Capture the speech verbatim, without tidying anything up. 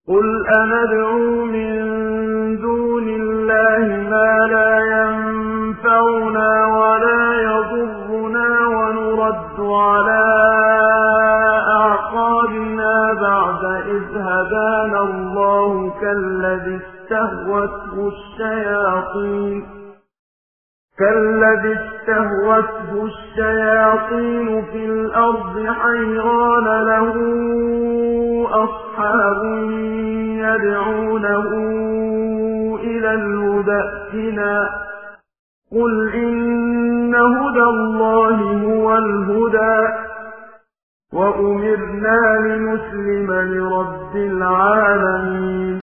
قُلْ أَنَدْعُو مِن دُونِ اللَّهِ مَا لَا يَنفَعُنَا وَلَا يَضُرُّنَا وَنُرَدُّ عَلَىٰ أَعْقَابِنَا بَعْدَ إِذْ هَدَانَا اللَّهُ كَالَّذِي اسْتَهْوَتْهُ الشَّيَاطِينُ كالذي استهوته الشياطين في الأرض حيران له أصحاب يدعونه إلى الهدى ائتنا قل إن هدى الله هو الهدى وأمرنا لنسلم لرب العالمين